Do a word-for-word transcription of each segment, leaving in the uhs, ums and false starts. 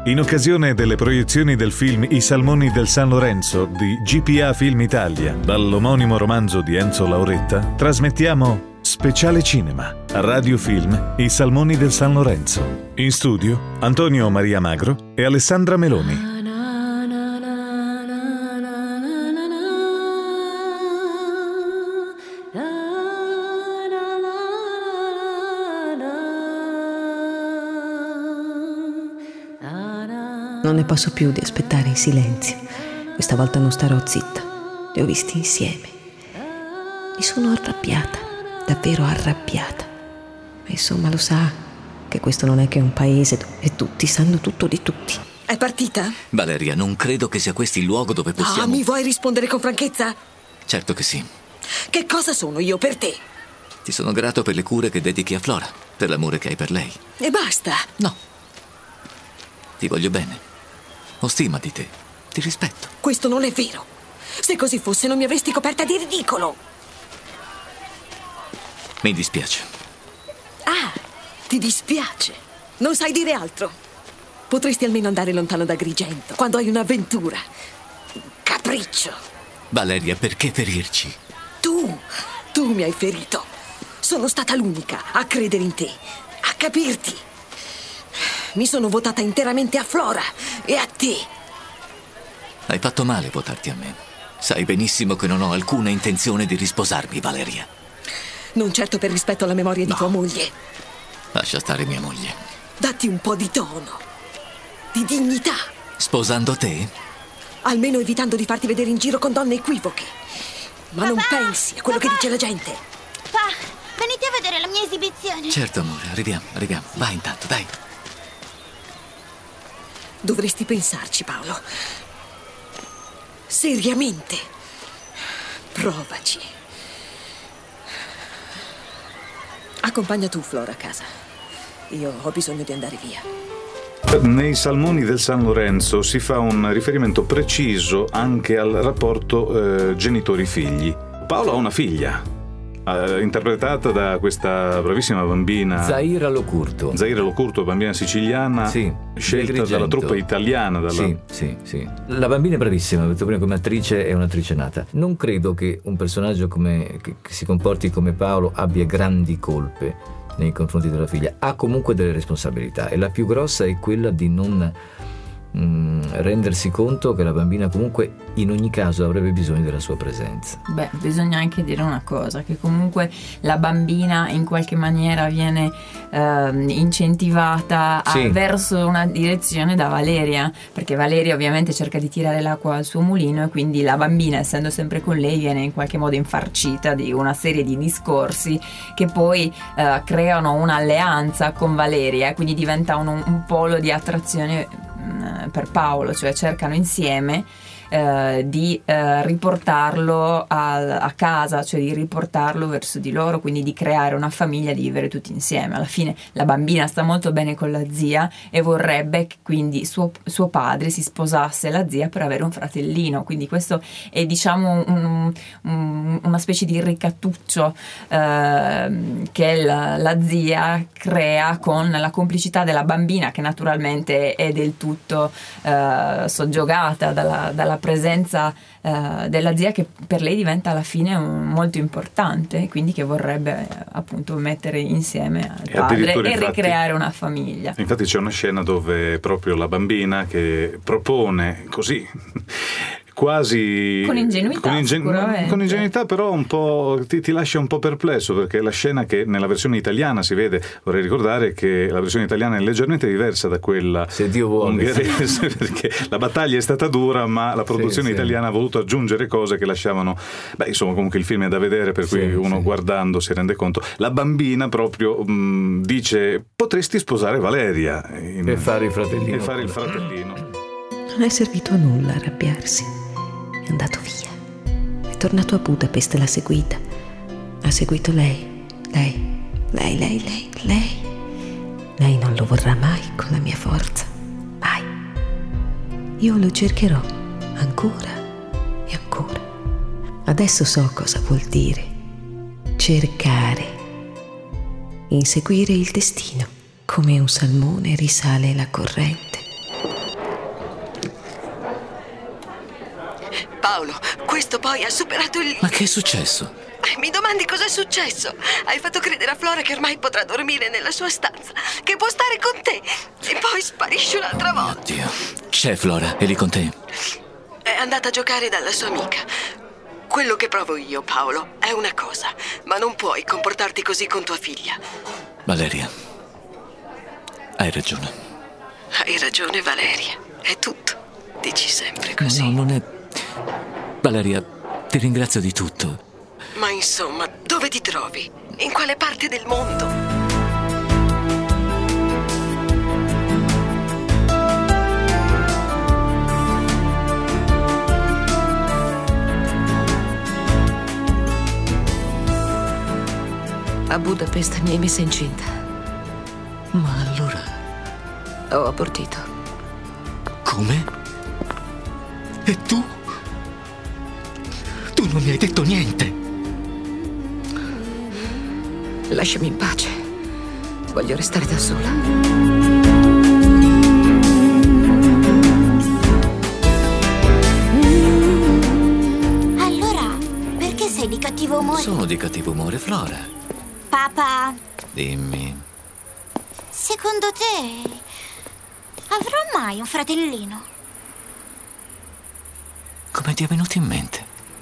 In occasione delle proiezioni del film I Salmoni del San Lorenzo di G P A Film Italia, dall'omonimo romanzo di Enzo Lauretta, trasmettiamo Speciale Cinema a Radio Film I Salmoni del San Lorenzo. In studio Antonio Maria Magro e Alessandra Meloni. Non ne posso più di aspettare in silenzio. Questa volta non starò zitta. Li ho visti insieme. Mi sono arrabbiata, davvero arrabbiata. Ma insomma, lo sa che questo non è che un paese dove tutti sanno tutto di tutti. È partita? Valeria, non credo che sia questo il luogo dove possiamo... Ah, mi vuoi rispondere con franchezza? Certo che sì. Che cosa sono io per te? Ti sono grato per le cure che dedichi a Flora, per l'amore che hai per lei. E basta. No. Ti voglio bene. Ho stima di te. Ti rispetto. Questo non è vero. Se così fosse non mi avresti coperta di ridicolo. Mi dispiace. Ah, ti dispiace. Non sai dire altro. Potresti almeno andare lontano da Agrigento, quando hai un'avventura. Capriccio. Valeria, perché ferirci? Tu, tu mi hai ferito. Sono stata l'unica a credere in te, a capirti. Mi sono votata interamente a Flora e a te. Hai fatto male votarti a me. Sai benissimo che non ho alcuna intenzione di risposarmi, Valeria. Non certo per rispetto alla memoria no. di tua moglie. Lascia stare mia moglie. Datti un po' di tono, di dignità. Sposando te? Almeno evitando di farti vedere in giro con donne equivoche. Ma Papà, non pensi a quello papà. che dice la gente. Pa, venite a vedere la mia esibizione. Certo, amore, arriviamo, arriviamo. Vai intanto, dai. Dovresti pensarci, Paolo. Seriamente. Provaci. Accompagna tu Flora a casa. Io ho bisogno di andare via. Nei Salmoni del San Lorenzo si fa un riferimento preciso anche al rapporto eh, genitori-figli. Paolo ha una figlia, eh, interpretata da questa bravissima bambina Zaira Locurto. Zaira Locurto, bambina siciliana, sì, scelta dalla truppa italiana. Dalla... Sì, sì, sì. La bambina è bravissima, ho detto prima, come attrice è un'attrice nata. Non credo che un personaggio come, che, che si comporti come Paolo abbia grandi colpe nei confronti della figlia. Ha comunque delle responsabilità e la più grossa è quella di non mh, rendersi conto che la bambina comunque in ogni caso avrebbe bisogno della sua presenza. Beh, bisogna anche dire una cosa, che comunque la bambina in qualche maniera viene eh, incentivata a, sì. verso una direzione da Valeria, perché Valeria ovviamente cerca di tirare l'acqua al suo mulino e quindi la bambina, essendo sempre con lei, viene in qualche modo infarcita di una serie di discorsi che poi eh, creano un'alleanza con Valeria, quindi diventa un, un polo di attrazione mh, per Paolo, cioè cercano insieme Eh, di eh, riportarlo a, a casa, cioè di riportarlo verso di loro, quindi di creare una famiglia, di vivere tutti insieme. Alla fine la bambina sta molto bene con la zia e vorrebbe che quindi suo, suo padre si sposasse la zia per avere un fratellino, quindi questo è, diciamo, un, un, una specie di ricattuccio eh, che la, la zia crea con la complicità della bambina, che naturalmente è del tutto eh, soggiogata dalla, dalla presenza uh, della zia, che per lei diventa alla fine un, molto importante, quindi che vorrebbe eh, appunto mettere insieme al e padre e infatti, ricreare una famiglia. Infatti c'è una scena dove proprio la bambina che propone così quasi con ingenuità, con, ingen- sicuramente. con ingenuità però un po' ti, ti lascia un po' perplesso, perché la scena che nella versione italiana si vede, vorrei ricordare che la versione italiana è leggermente diversa da quella se Dio vuole, ungherese, perché la battaglia è stata dura, ma la produzione sì, italiana sì. ha voluto aggiungere cose che lasciavano, beh insomma comunque il film è da vedere, per cui sì, uno sì. guardando si rende conto. La bambina proprio mh, dice: potresti sposare Valeria in, e fare il fratellino e fare il fratellino. Non è servito a nulla arrabbiarsi. È andato via. È tornato a Budapest, l'ha seguita. Ha seguito lei. Lei, lei, lei, lei, lei. Lei non lo vorrà mai con la mia forza. Mai. Io lo cercherò ancora e ancora. Adesso so cosa vuol dire cercare. Inseguire il destino, come un salmone risale la corrente. Paolo, questo poi ha superato il... Ma che è successo? Mi domandi cosa è successo? Hai fatto credere a Flora che ormai potrà dormire nella sua stanza, che può stare con te, e poi sparisce un'altra volta. Oddio. C'è Flora, è lì con te? È andata a giocare dalla sua amica. Quello che provo io, Paolo, è una cosa, ma non puoi comportarti così con tua figlia. Valeria, hai ragione. Hai ragione, Valeria. È tutto. Dici sempre così. No, no, non è... Valeria, ti ringrazio di tutto. Ma insomma, dove ti trovi? In quale parte del mondo? A Budapest mi hai messa incinta. Ma allora... Ho abortito. Come? E tu? Tu non mi hai detto niente. Lasciami in pace. Voglio restare da sola. Allora, perché sei di cattivo umore? Sono di cattivo umore, Flora. Papà, Dimmi. secondo te avrò mai un fratellino? Come ti è venuto in mente?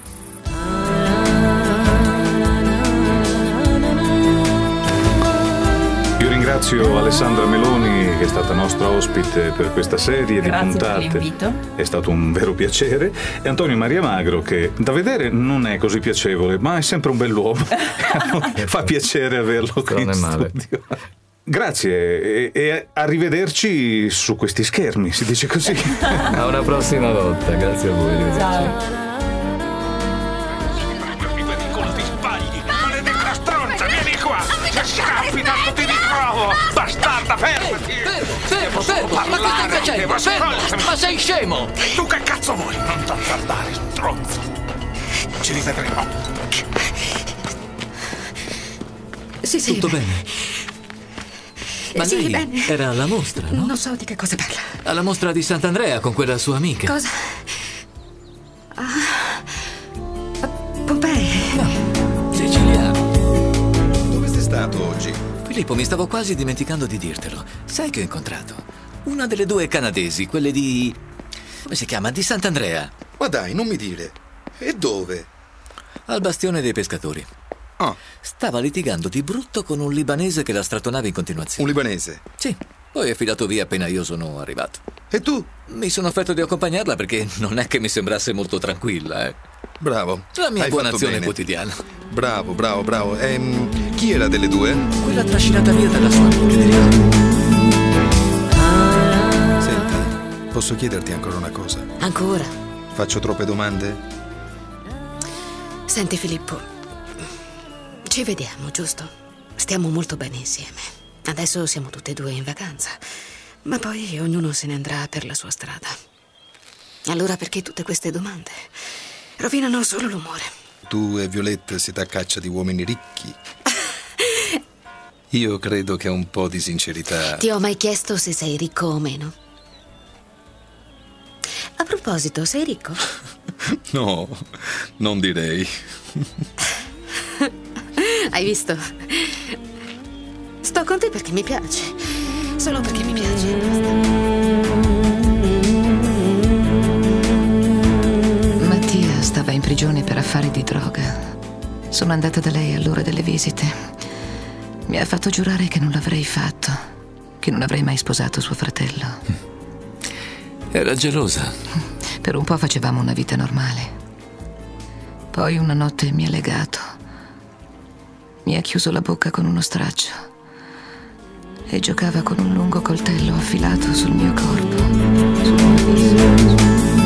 Io ringrazio Alessandra Meloni, che è stata nostra ospite per questa serie di Grazie puntate. per l'invito. È stato un vero piacere. E Antonio Maria Magro, che da vedere non è così piacevole, ma è sempre un bell'uomo. Fa piacere averlo qui in Non è male. studio. Grazie e, e arrivederci su questi schermi, si dice così. A una prossima volta, grazie a voi. Arrivederci. Ciao. Maledetta stronza, vieni qua! Se scappi tanto ti ritrovo! Bastarda, fermati! Fermo, fermo! Ma che stai facendo? Fermo! Ma sei scemo! Tu che cazzo vuoi? Non t'azzardare, stronzo! Ci rivedremo. Sì, sì. Tutto bene? Ma Sì, lei bene. era alla mostra, no? Non so di che cosa parla. Alla mostra di Sant'Andrea con quella sua amica. Cosa? Ah, Pompei. Siciliano. Dove sei stato oggi? Filippo, mi stavo quasi dimenticando di dirtelo. Sai che ho incontrato? Una delle due canadesi, quelle di... come si chiama? Di Sant'Andrea. Ma dai, non mi dire. E dove? Al bastione dei pescatori. Ah, Stava litigando di brutto con un libanese che la strattonava in continuazione. un libanese. Sì, poi è filato via appena io sono arrivato. E tu? Mi sono offerto di accompagnarla perché non è che mi sembrasse molto tranquilla, eh. Bravo. La mia Hai buona fatto azione bene. quotidiana. Bravo, bravo, bravo. Ehm, chi era delle due? Quella trascinata via dalla sua amica, ti ricordi? Senti, posso chiederti ancora una cosa? Ancora? Faccio troppe domande? Senti, Filippo. Ci vediamo, giusto? Stiamo molto bene insieme. Adesso siamo tutte e due in vacanza. Ma poi ognuno se ne andrà per la sua strada. Allora perché tutte queste domande? Rovinano solo l'umore. Tu e Violette siete a caccia di uomini ricchi. Io credo che un po' di sincerità... Ti ho mai chiesto se sei ricco o meno? A proposito, sei ricco? No, non direi. Hai visto? Sto con te perché mi piace. Solo perché mi piace. Mattia stava in prigione per affari di droga. Sono andata da lei all'ora delle visite. Mi ha fatto giurare che non l'avrei fatto, che non avrei mai sposato suo fratello. Era gelosa. Per un po' facevamo una vita normale. Poi una notte mi ha legato. Mi ha chiuso la bocca con uno straccio e giocava con un lungo coltello affilato sul mio corpo, sul mio viso.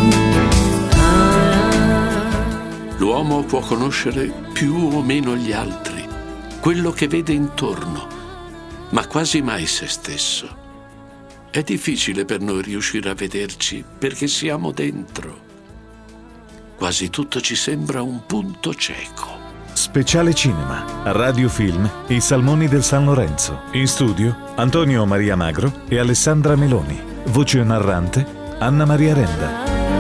L'uomo può conoscere più o meno gli altri, quello che vede intorno, ma quasi mai se stesso. È difficile per noi riuscire a vederci perché siamo dentro. Quasi tutto ci sembra un punto cieco. Speciale cinema, Radio Film I Salmoni del San Lorenzo. In studio Antonio Maria Magro e Alessandra Meloni. Voce narrante Anna Maria Renda.